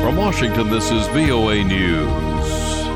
From Washington, this is VOA News.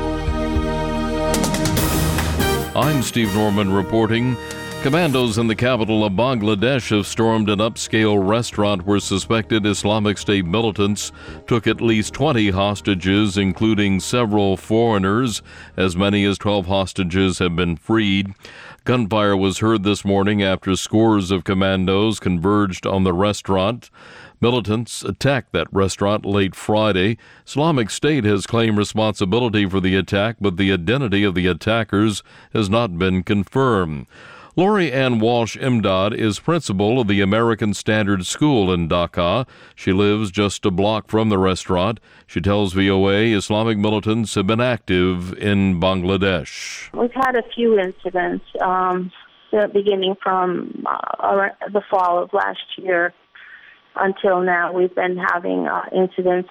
I'm Steve Norman reporting. Commandos in the capital of Bangladesh have stormed an upscale restaurant where suspected Islamic State militants took at least 20 hostages, including several foreigners. As many as 12 hostages have been freed. Gunfire was heard this morning after scores of commandos converged on the restaurant. Militants attacked that restaurant late Friday. Islamic State has claimed responsibility for the attack, but the identity of the attackers has not been confirmed. Lori Ann Walsh Imdad is principal of the American Standard School in Dhaka. She lives just a block from the restaurant. She tells VOA Islamic militants have been active in Bangladesh. We've had a few incidents beginning from the fall of last year until now. We've been having incidents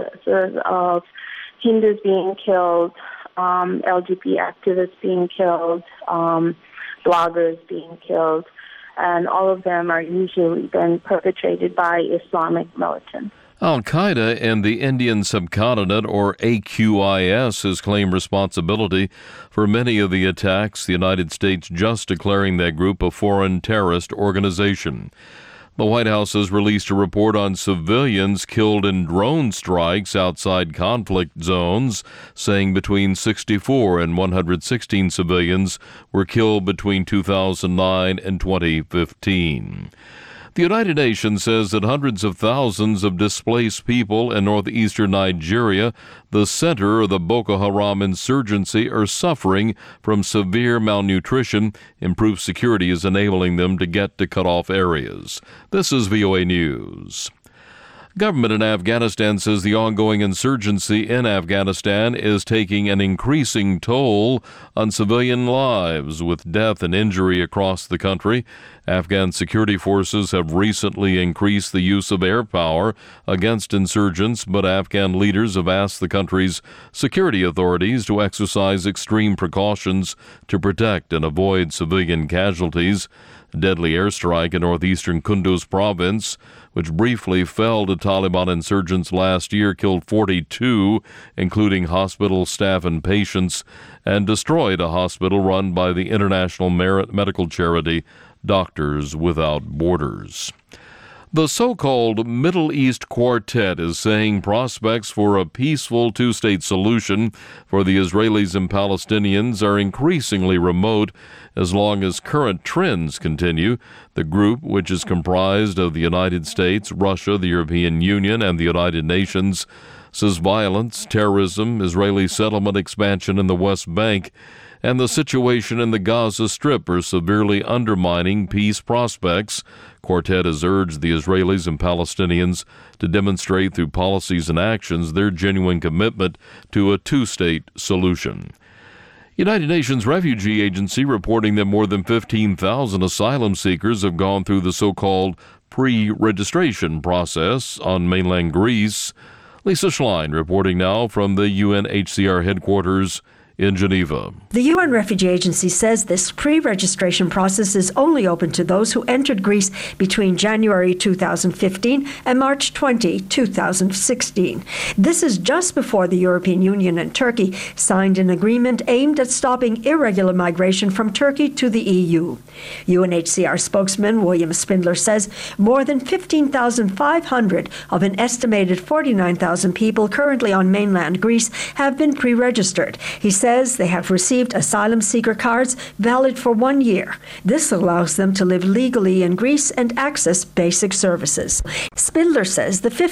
of Hindus being killed, LGBT activists being killed, bloggers being killed, and all of them are usually been perpetrated by Islamic militants. Al-Qaeda in the Indian subcontinent, or AQIS, has claimed responsibility for many of the attacks, the United States just declaring that group a foreign terrorist organization. The White House has released a report on civilians killed in drone strikes outside conflict zones, saying between 64 and 116 civilians were killed between 2009 and 2015. The United Nations says that hundreds of thousands of displaced people in northeastern Nigeria, the center of the Boko Haram insurgency, are suffering from severe malnutrition. Improved security is enabling them to get to cut-off areas. This is VOA News. Government in Afghanistan says the ongoing insurgency in Afghanistan is taking an increasing toll on civilian lives, with death and injury across the country. Afghan security forces have recently increased the use of air power against insurgents, but Afghan leaders have asked the country's security authorities to exercise extreme precautions to protect and avoid civilian casualties. A deadly airstrike in northeastern Kunduz province, which briefly fell to Taliban insurgents last year, killed 42, including hospital staff and patients, and destroyed a hospital run by the international medical charity Doctors Without Borders. The so-called Middle East Quartet is saying prospects for a peaceful two-state solution for the Israelis and Palestinians are increasingly remote as long as current trends continue. The group, which is comprised of the United States, Russia, the European Union, and the United Nations, says violence, terrorism, Israeli settlement expansion in the West Bank, and the situation in the Gaza Strip are severely undermining peace prospects. Quartet has urged the Israelis and Palestinians to demonstrate through policies and actions their genuine commitment to a two-state solution. United Nations Refugee Agency reporting that more than 15,000 asylum seekers have gone through the so-called pre-registration process on mainland Greece. Lisa Schlein reporting now from the UNHCR headquarters in Geneva. The UN Refugee Agency says this pre-registration process is only open to those who entered Greece between January 2015 and March 20, 2016. This is just before the European Union and Turkey signed an agreement aimed at stopping irregular migration from Turkey to the EU. UNHCR spokesman William Spindler says more than 15,500 of an estimated 49,000 people currently on mainland Greece have been pre-registered. He says they have received asylum seeker cards valid for 1 year. This allows them to live legally in Greece and access basic services. Spindler says the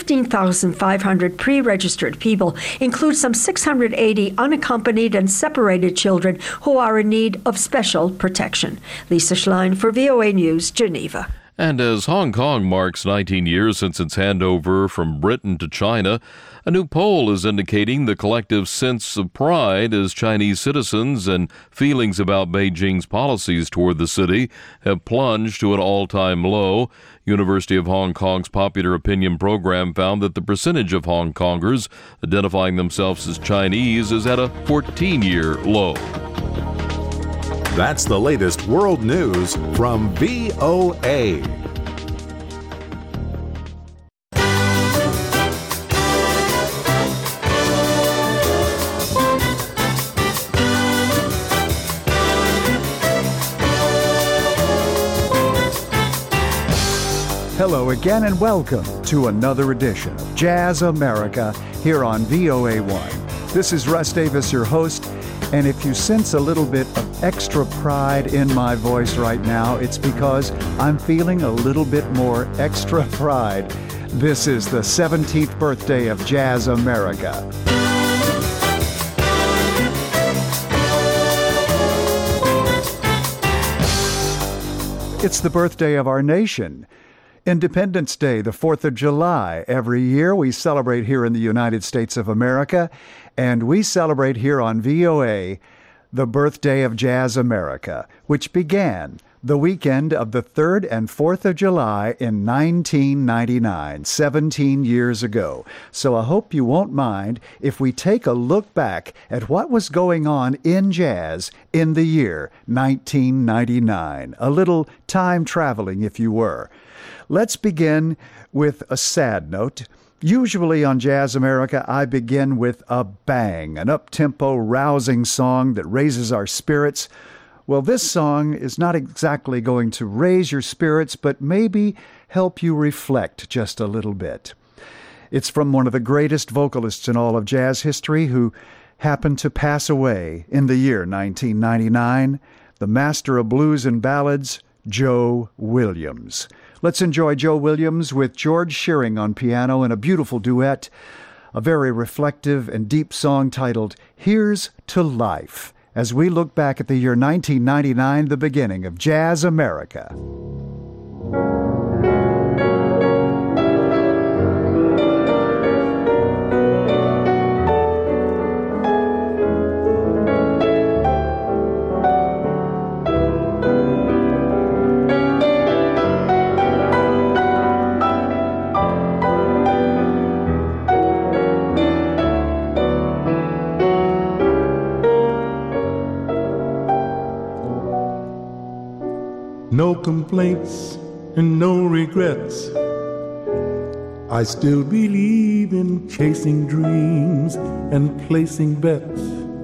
15,500 pre-registered people include some 680 unaccompanied and separated children who are in need of special protection. Lisa Schlein for VOA News, Geneva. And as Hong Kong marks 19 years since its handover from Britain to China, a new poll is indicating the collective sense of pride as Chinese citizens and feelings about Beijing's policies toward the city have plunged to an all-time low. University of Hong Kong's Popular Opinion program found that the percentage of Hong Kongers identifying themselves as Chinese is at a 14-year low. That's the latest world news from VOA. Hello again and welcome to another edition of Jazz America here on VOA1. This is Russ Davis, your host, and if you sense a little bit of extra pride in my voice right now, it's because I'm feeling a little bit more extra pride. This is the 17th birthday of Jazz America. It's the birthday of our nation. Independence Day, the 4th of July. Every year we celebrate here in the United States of America, and we celebrate here on VOA the birthday of Jazz America, which began the weekend of the 3rd and 4th of July in 1999, 17 years ago. So I hope you won't mind if we take a look back at what was going on in jazz in the year 1999. A little time traveling, if you were. Let's begin with a sad note. Usually on Jazz America, I begin with a bang, an up-tempo, rousing song that raises our spirits. Well, this song is not exactly going to raise your spirits, but maybe help you reflect just a little bit. It's from one of the greatest vocalists in all of jazz history who happened to pass away in the year 1999, the master of blues and ballads, Joe Williams. Let's enjoy Joe Williams with George Shearing on piano in a beautiful duet, a very reflective and deep song titled Here's to Life, as we look back at the year 1999, the beginning of Jazz America. No complaints and no regrets. I still believe in chasing dreams and placing bets.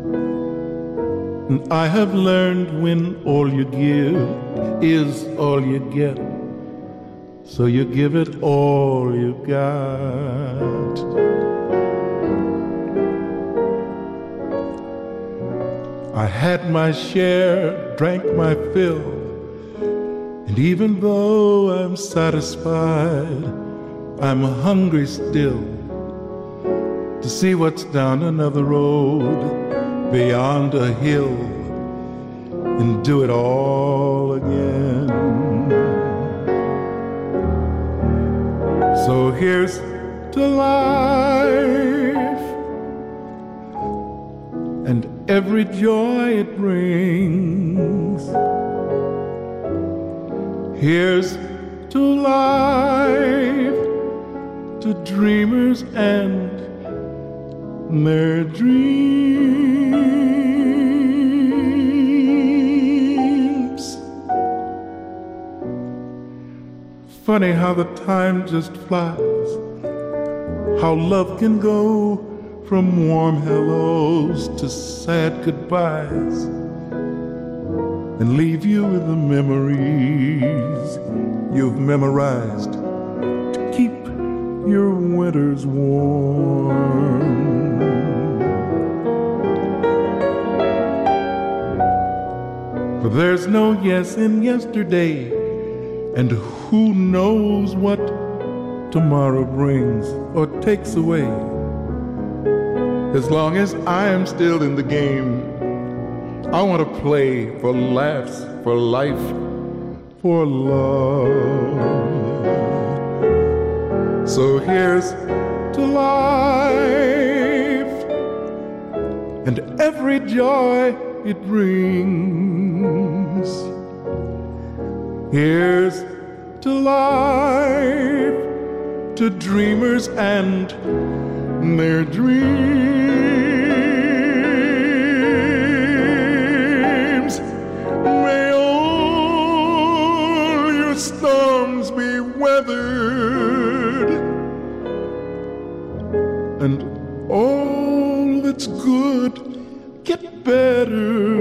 And I have learned when all you give is all you get. So you give it all you got. I had my share, drank my fill. And even though I'm satisfied, I'm hungry still to see what's down another road, beyond a hill, and do it all again. So here's to life and every joy it brings. Here's to life, to dreamers and their dreams. Funny how the time just flies, how love can go from warm hellos to sad goodbyes, and leave you with the memories you've memorized to keep your winters warm. For there's no yes in yesterday, and who knows what tomorrow brings or takes away. As long as I am still in the game, I want to play for laughs, for life, for love. So here's to life and every joy it brings. Here's to life, to dreamers and their dreams. May all your storms be weathered, and all that's good get better.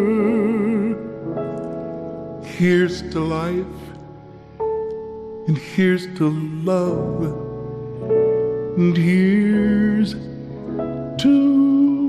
Here's to life, and here's to love, and here's to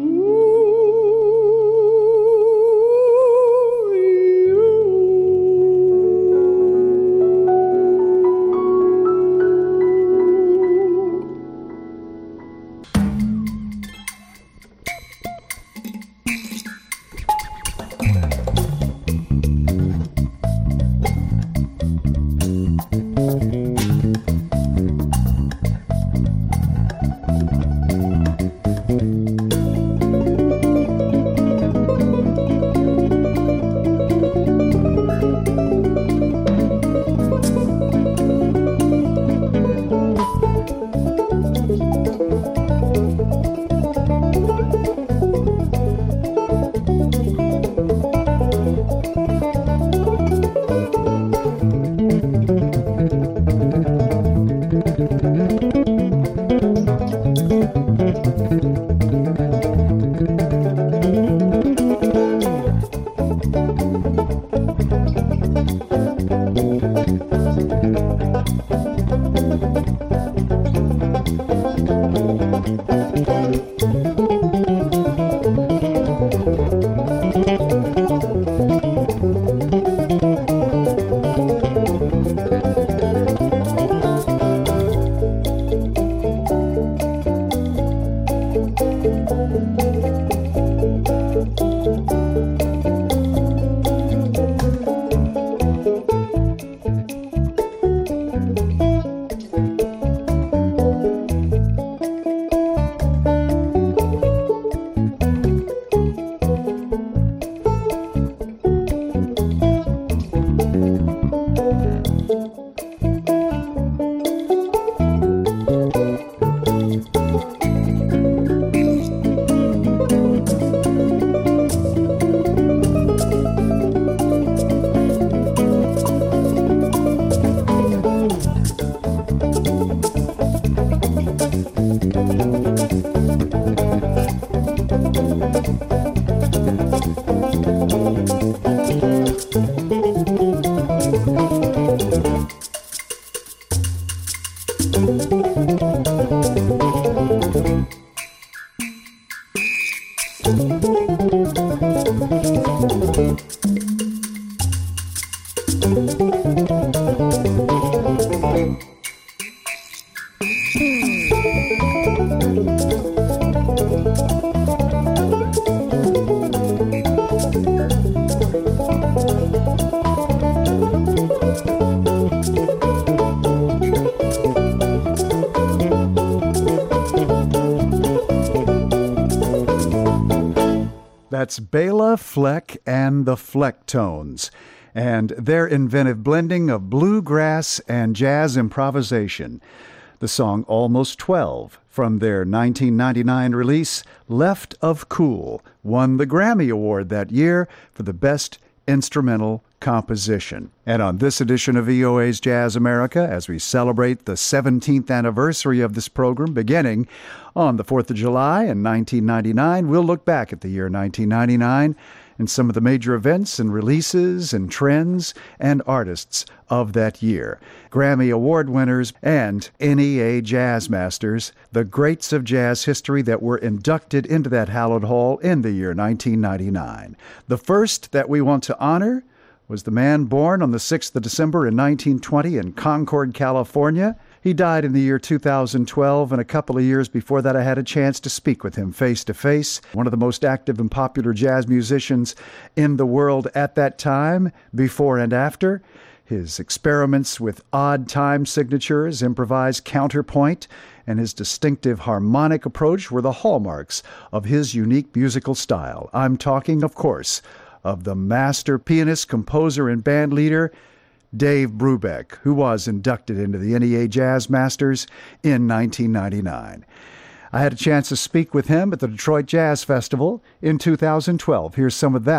That's Bela Fleck and the Flecktones, and their inventive blending of bluegrass and jazz improvisation. The song Almost 12 from their 1999 release, Left of Cool, won the Grammy Award that year for the Best Instrumental Composition. And on this edition of VOA's Jazz America, as we celebrate the 17th anniversary of this program beginning on the 4th of July in 1999, we'll look back at the year 1999 and some of the major events and releases and trends and artists of that year. Grammy Award winners and NEA Jazz Masters, the greats of jazz history that were inducted into that hallowed hall in the year 1999. The first that we want to honor was the man born on the 6th of December in 1920 in Concord, California. He died in the year 2012, and a couple of years before that I had a chance to speak with him face to face. One of the most active and popular jazz musicians in the world at that time, before and after. His experiments with odd time signatures, improvised counterpoint, and his distinctive harmonic approach were the hallmarks of his unique musical style. I'm talking, of course, of the master pianist, composer, and band leader, Dave Brubeck, who was inducted into the NEA Jazz Masters in 1999. I had a chance to speak with him at the Detroit Jazz Festival in 2012. Here's some of that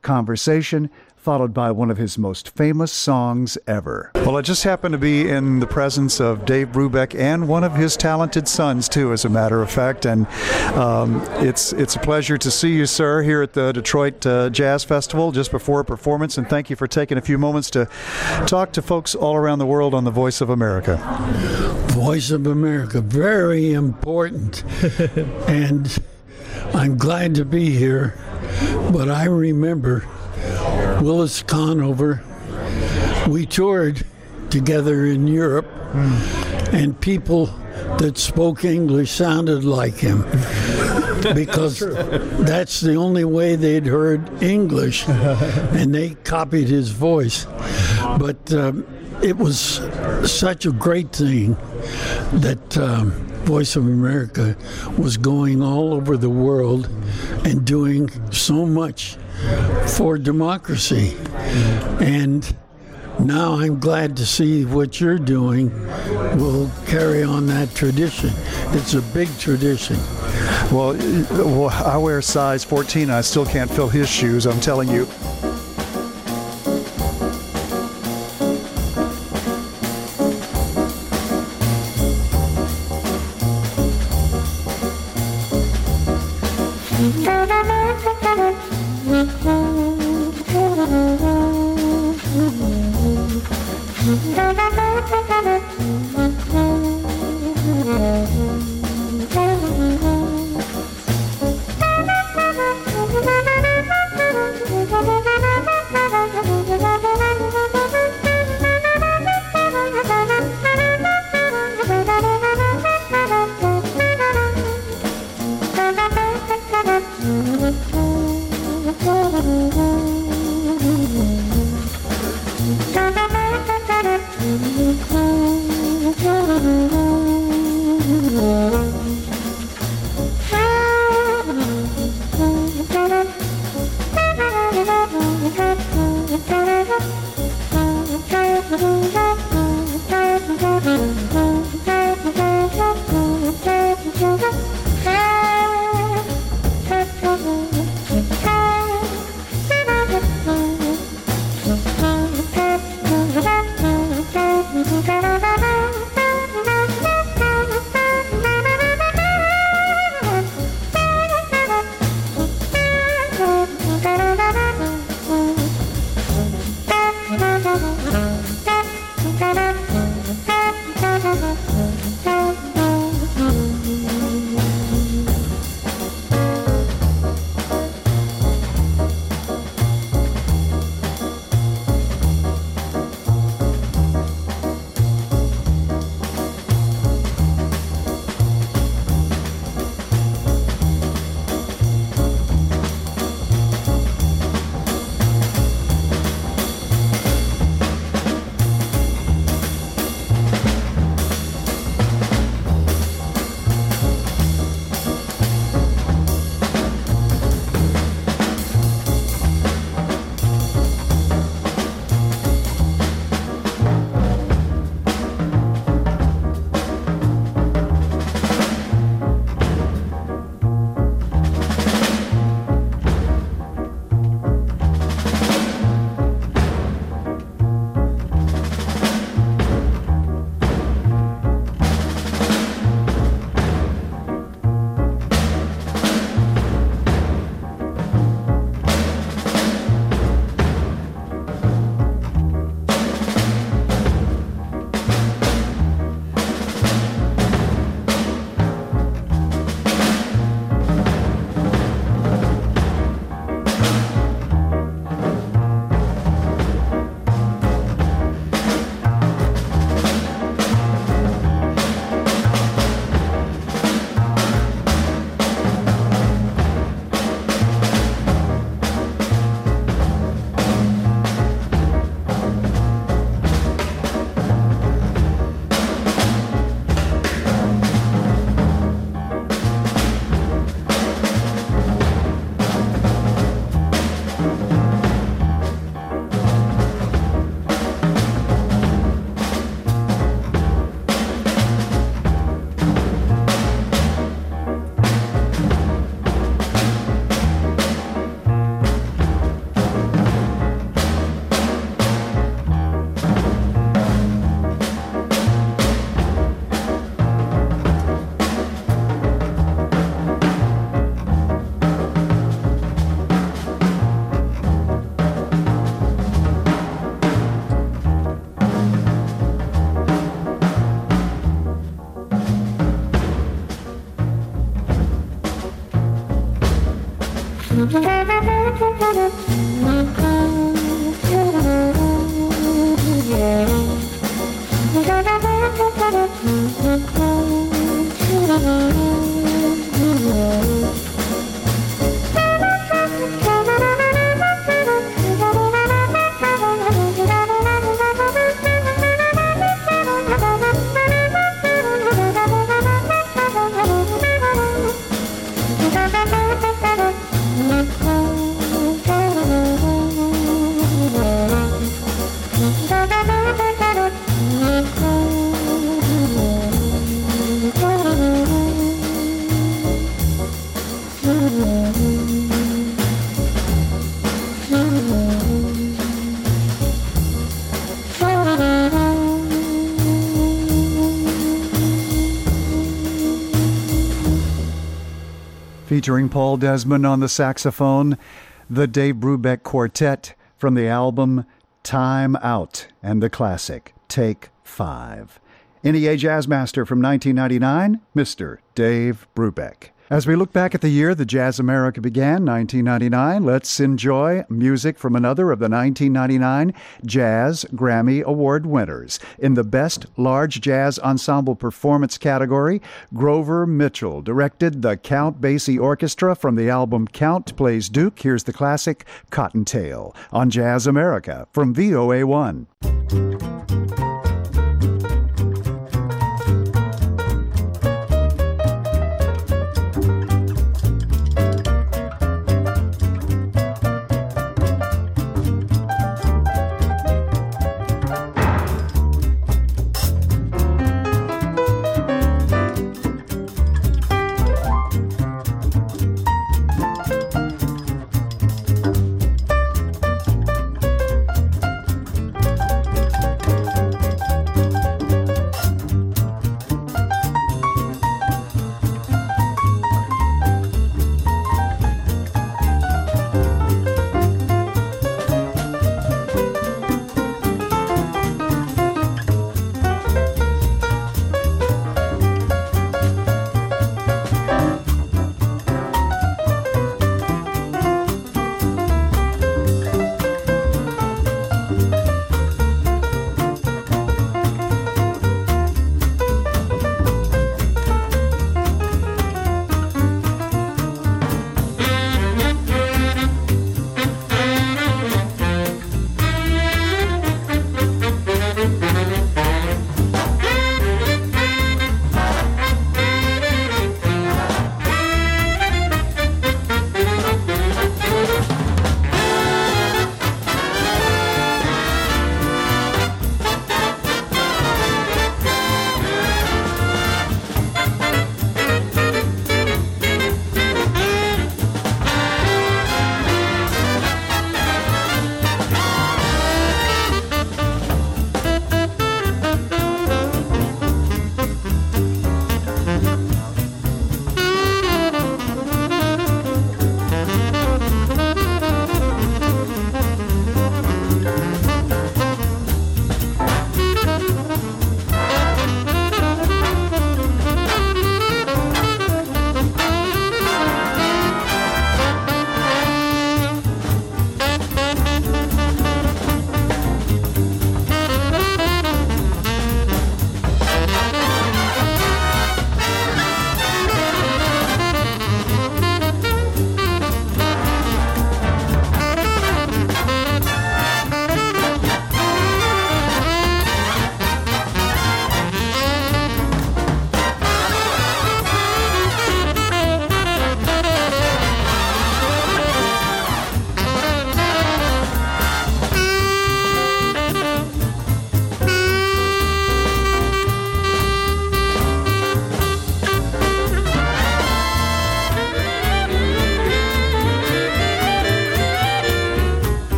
conversation, followed by one of his most famous songs ever. Well, I just happened to be in the presence of Dave Brubeck and one of his talented sons, too, as a matter of fact. And it's a pleasure to see you, sir, here at the Detroit Jazz Festival just before a performance. And thank you for taking a few moments to talk to folks all around the world on the Voice of America. Voice of America, very important. And I'm glad to be here. But I remember Willis Conover, we toured together in Europe, and people that spoke English sounded like him because that's the only way they'd heard English, and they copied his voice. But it was such a great thing that Voice of America was going all over the world and doing so much for democracy. And now I'm glad to see what you're doing will carry on that tradition. It's a big tradition. Well, I wear size 14. I still can't fill his shoes, I'm telling you. Featuring Paul Desmond on the saxophone, the Dave Brubeck Quartet from the album Time Out and the classic Take 5. NEA Jazz Master from 1999, Mr. Dave Brubeck. As we look back at the year the Jazz America began, 1999, let's enjoy music from another of the 1999 Jazz Grammy Award winners. In the Best Large Jazz Ensemble Performance category, Grover Mitchell directed the Count Basie Orchestra from the album Count Plays Duke. Here's the classic Cottontail on Jazz America from VOA1.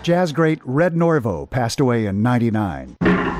Jazz great Red Norvo passed away in '99.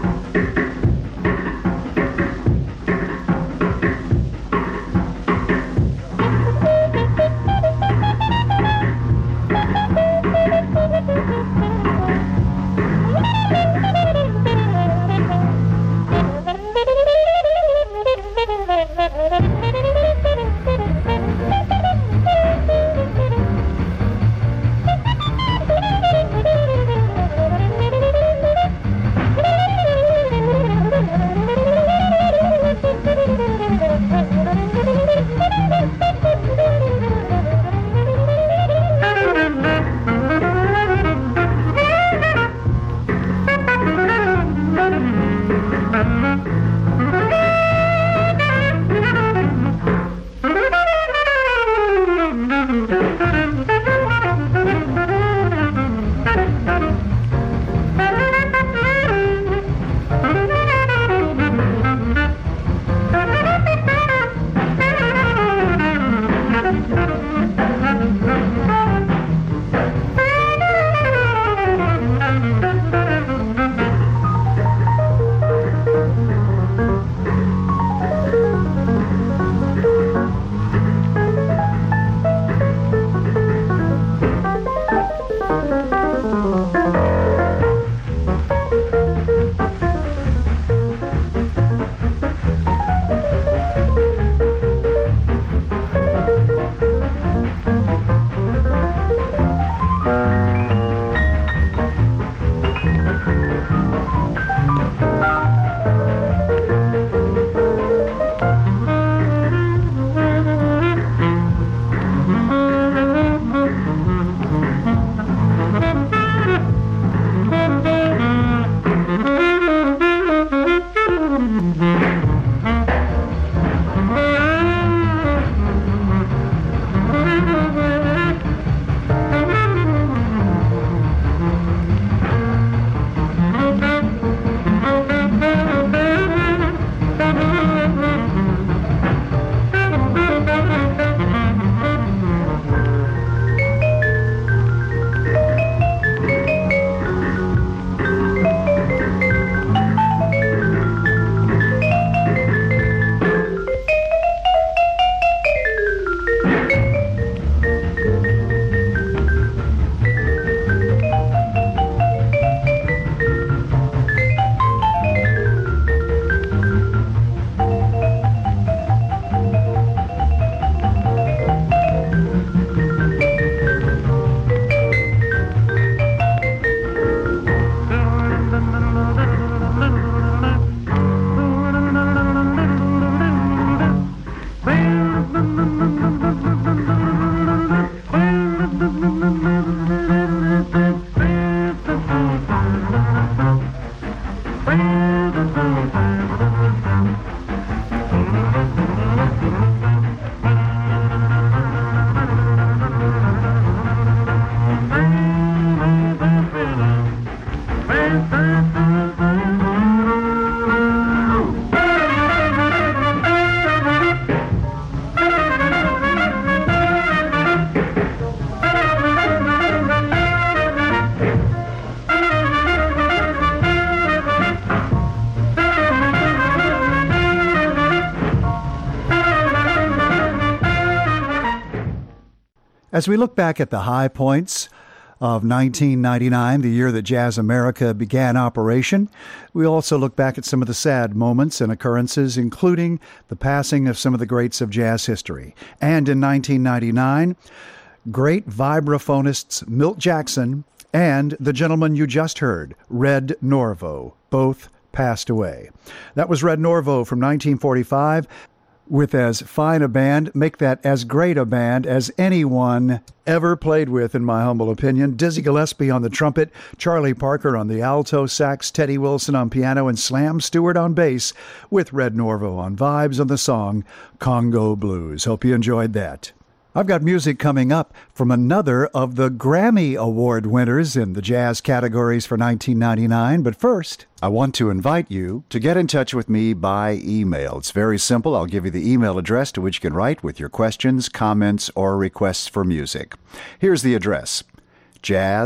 As we look back at the high points of 1999, the year that Jazz America began operation, we also look back at some of the sad moments and occurrences, including the passing of some of the greats of jazz history. And in 1999, great vibraphonists Milt Jackson and the gentleman you just heard, Red Norvo, both passed away. That was Red Norvo from 1945. With as fine a band, make that as great a band as anyone ever played with, in my humble opinion. Dizzy Gillespie on the trumpet, Charlie Parker on the alto sax, Teddy Wilson on piano, and Slam Stewart on bass, with Red Norvo on vibes on the song Congo Blues. Hope you enjoyed that. I've got music coming up from another of the Grammy Award winners in the jazz categories for 1999. But first, I want to invite you to get in touch with me by email. It's very simple. I'll give you the email address to which you can write with your questions, comments, or requests for music. Here's the address: jazz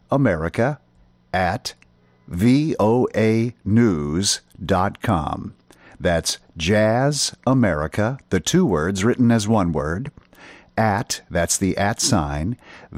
jazzamerica at voanews.com. That's Jazz America, the two words written as one word, at, that's the at sign,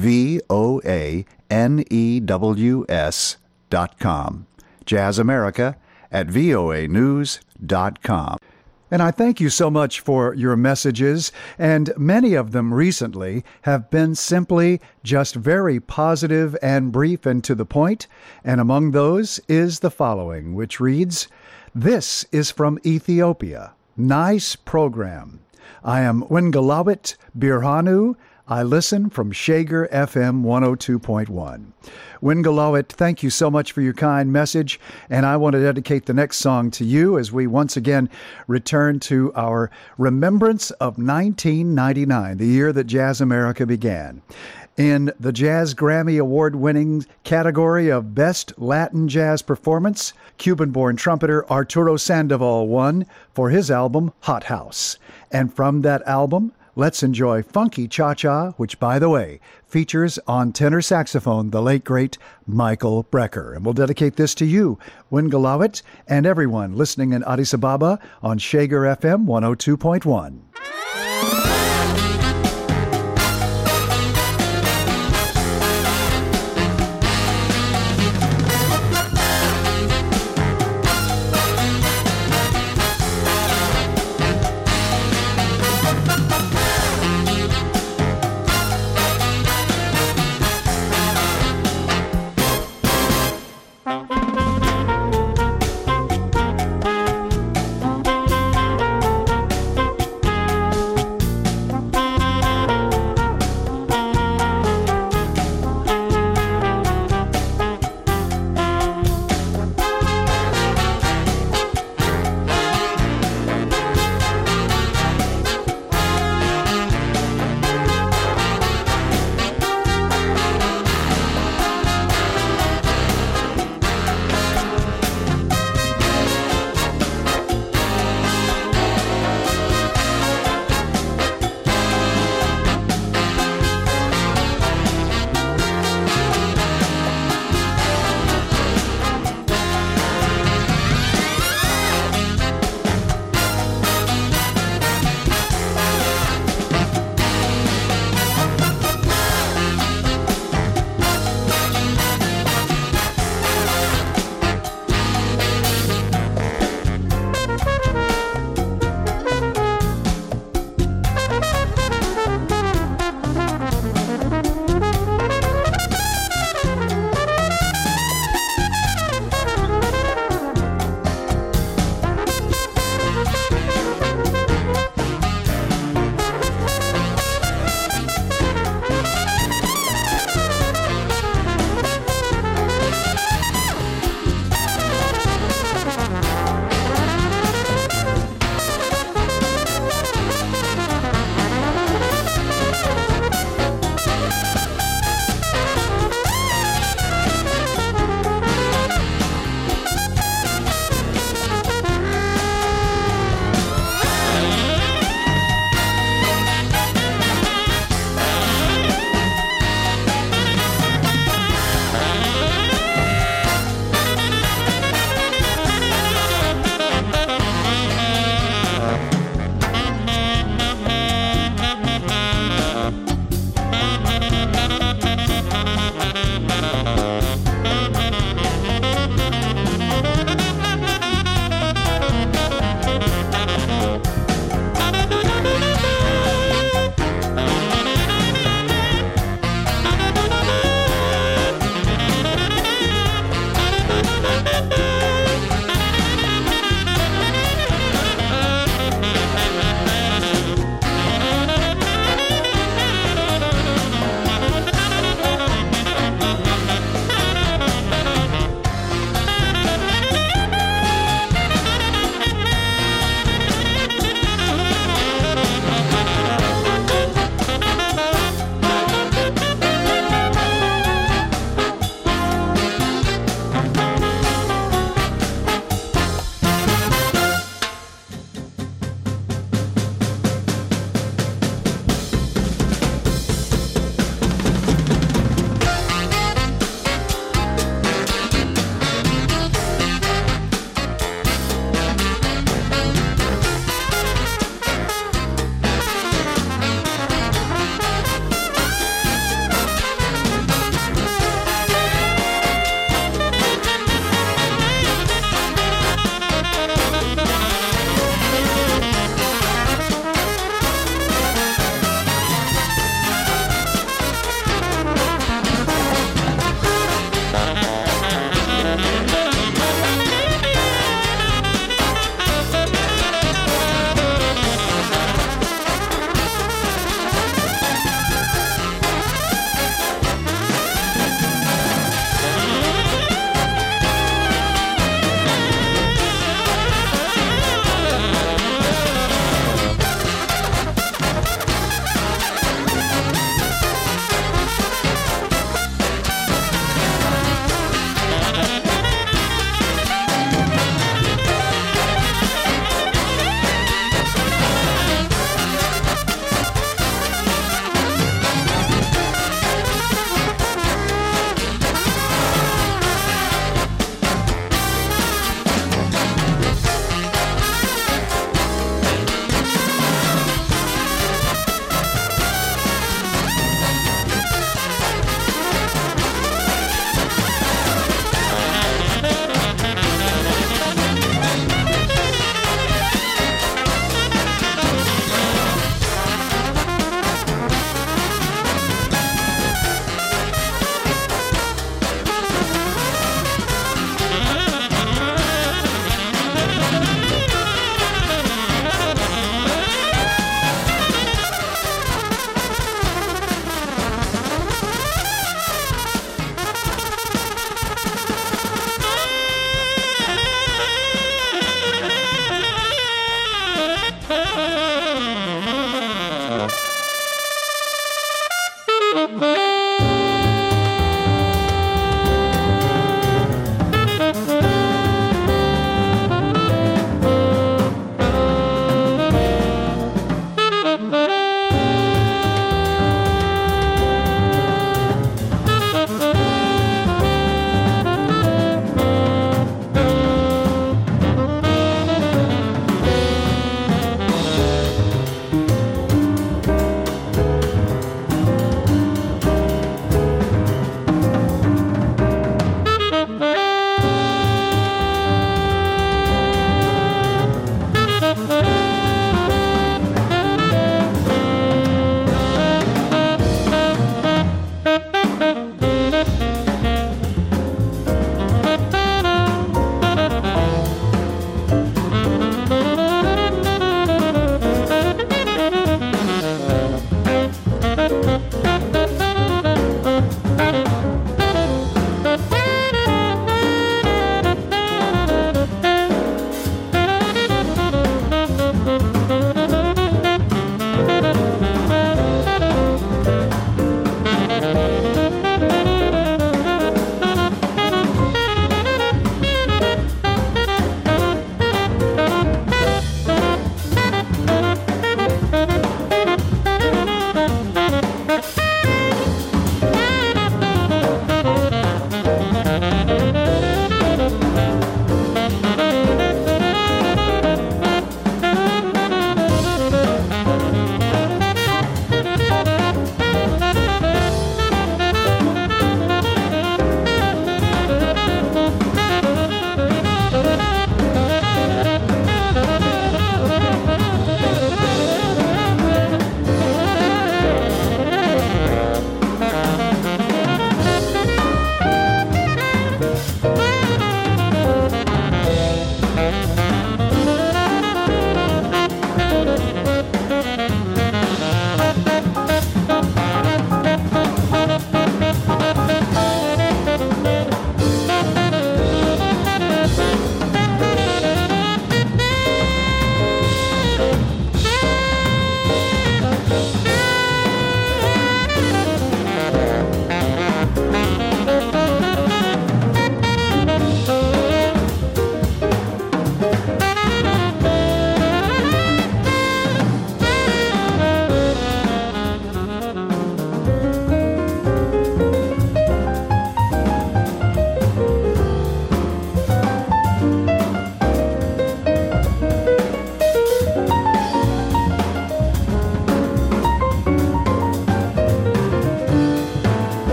voanews.com. Jazz America at voanews.com. And I thank you so much for your messages, and many of them recently have been simply just very positive and brief and to the point, and among those is the following, which reads, "This is from Ethiopia. Nice program. I am Wingalawit Birhanu. I listen from Shager FM 102.1. Wingalawit, thank you so much for your kind message, and I want to dedicate the next song to you as we once again return to our remembrance of 1999, the year that Jazz America began. In the Jazz Grammy Award-winning category of Best Latin Jazz Performance, Cuban-born trumpeter Arturo Sandoval won for his album Hot House. And from that album, let's enjoy Funky Cha-Cha, which, by the way, features on tenor saxophone the late, great Michael Brecker. And we'll dedicate this to you, Wingalawit, and everyone listening in Addis Ababa on Shager FM 102.1.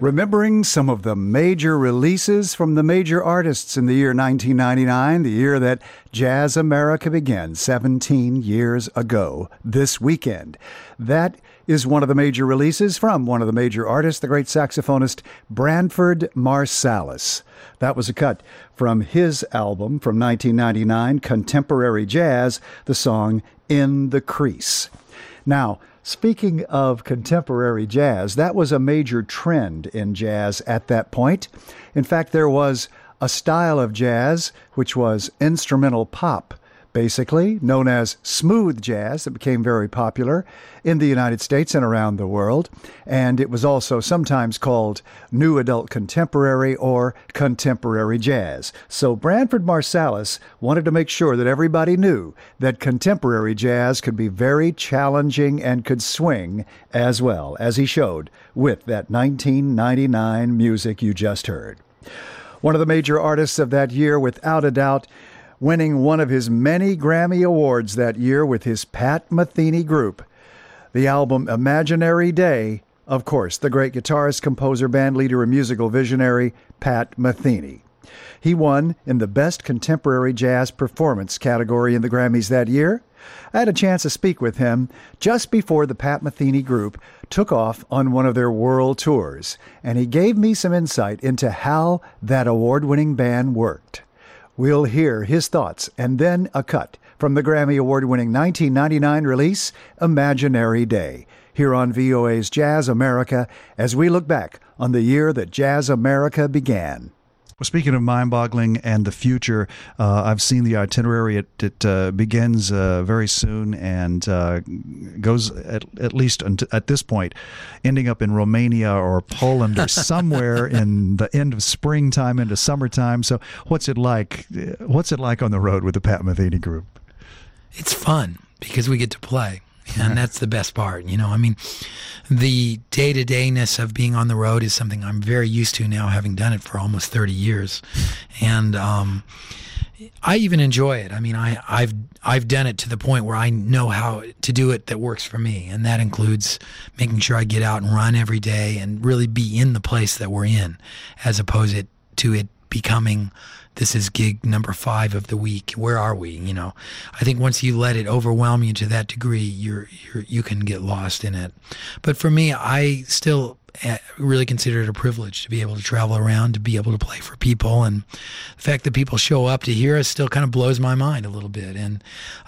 Remembering some of the major releases from the major artists in the year 1999, the year that Jazz America began 17 years ago this weekend. That is one of the major releases from one of the major artists, the great saxophonist Branford Marsalis. That was a cut from his album from 1999, Contemporary Jazz, the song In the Crease. Now, speaking of contemporary jazz, that was a major trend in jazz at that point. In fact, there was a style of jazz which was instrumental pop, basically, known as smooth jazz, that became very popular in the United States and around the world. And it was also sometimes called New Adult Contemporary or Contemporary Jazz. So Branford Marsalis wanted to make sure that everybody knew that contemporary jazz could be very challenging and could swing as well, as he showed with that 1999 music you just heard. One of the major artists of that year, without a doubt, winning one of his many Grammy Awards that year with his Pat Metheny group. The album Imaginary Day, of course, the great guitarist, composer, bandleader, and musical visionary, Pat Metheny. He won in the Best Contemporary Jazz Performance category in the Grammys that year. I had a chance to speak with him just before the Pat Metheny group took off on one of their world tours, and he gave me some insight into how that award-winning band worked. We'll hear his thoughts and then a cut from the Grammy Award-winning 1999 release, Imaginary Day, here on VOA's Jazz America as we look back on the year that Jazz America began. Well, speaking of mind-boggling and the future, I've seen the itinerary. It begins very soon and goes at least at this point, ending up in Romania or Poland or somewhere in the end of springtime into summertime. So, what's it like? What's it like on the road with the Pat Metheny group? It's fun because we get to play. And that's the best part, you know. I mean, the day-to-dayness of being on the road is something I'm very used to now, having done it for almost 30 years. And I even enjoy it. I mean, I've done it to the point where I know how to do it that works for me. And that includes making sure I get out and run every day and really be in the place that we're in, as opposed to it becoming, this is gig number 5 of the week. Where are we? You know, I think once you let it overwhelm you to that degree, you can get lost in it. But for me, I still really consider it a privilege to be able to travel around, to be able to play for people. And the fact that people show up to hear us still kind of blows my mind a little bit. And,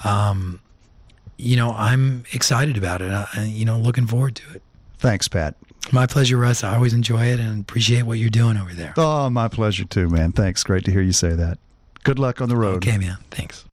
you know, I'm excited about it, you know, looking forward to it. Thanks, Pat. My pleasure, Russ. I always enjoy it and appreciate what you're doing over there. Oh, my pleasure too, man. Thanks. Great to hear you say that. Good luck on the road. Okay, man. Thanks.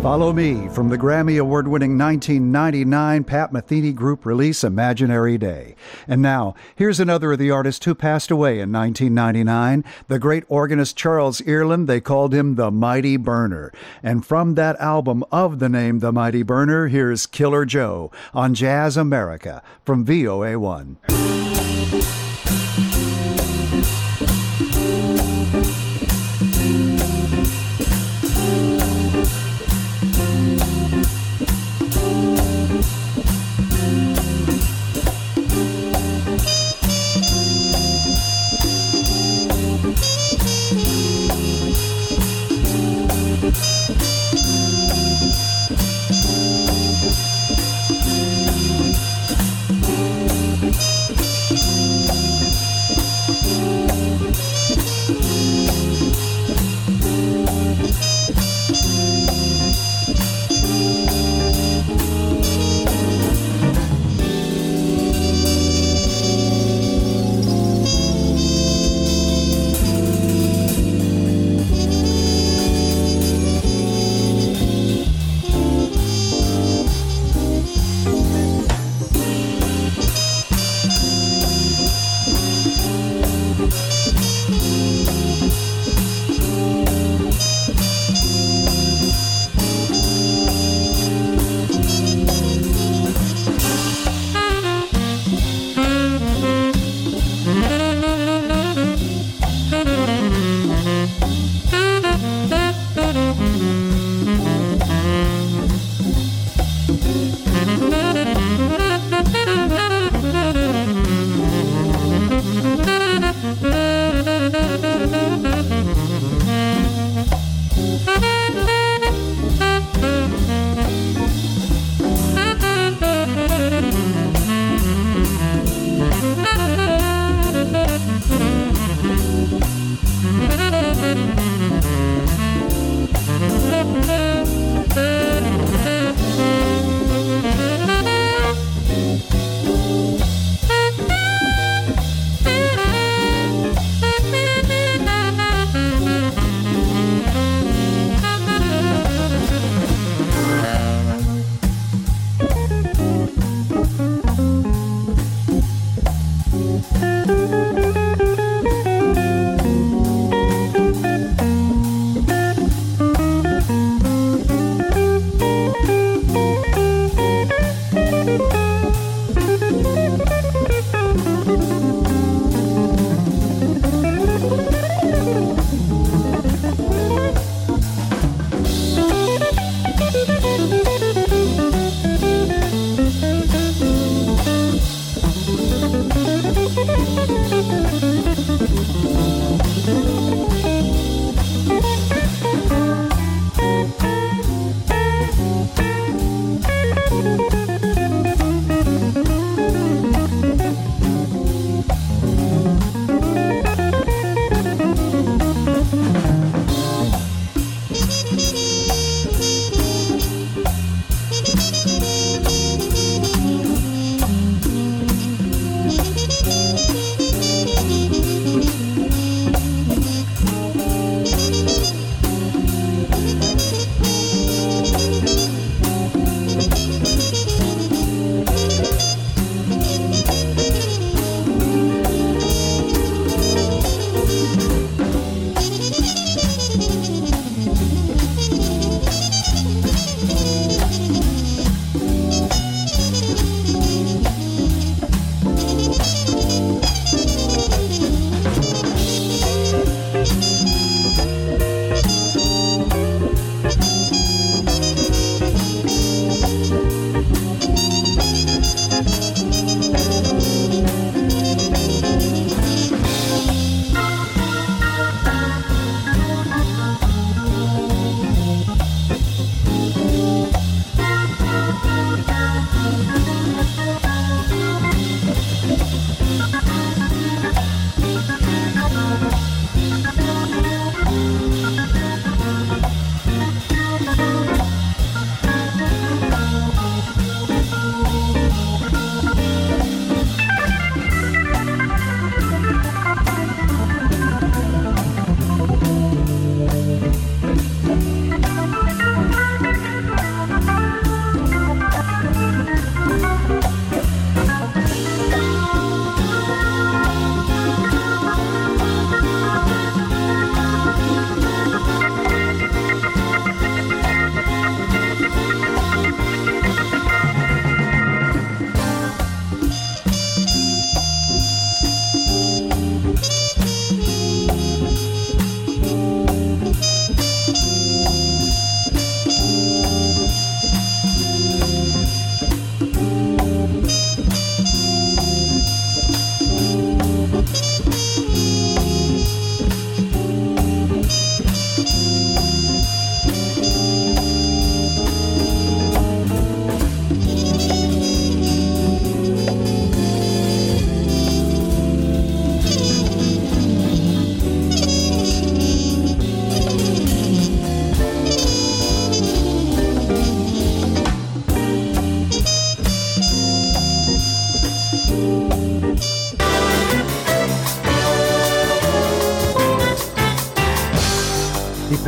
Follow Me from the Grammy Award-winning 1999 Pat Metheny Group release Imaginary Day. And now, here's another of the artists who passed away in 1999, the great organist Charles Earland. They called him the Mighty Burner. And from that album of the name The Mighty Burner, here's Killer Joe on Jazz America from VOA1.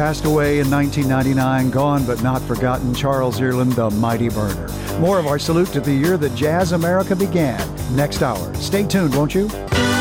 passed away in 1999, gone but not forgotten, Charles Earland, the Mighty Burner. More of our salute to the year that Jazz America began next hour. Stay tuned, won't you?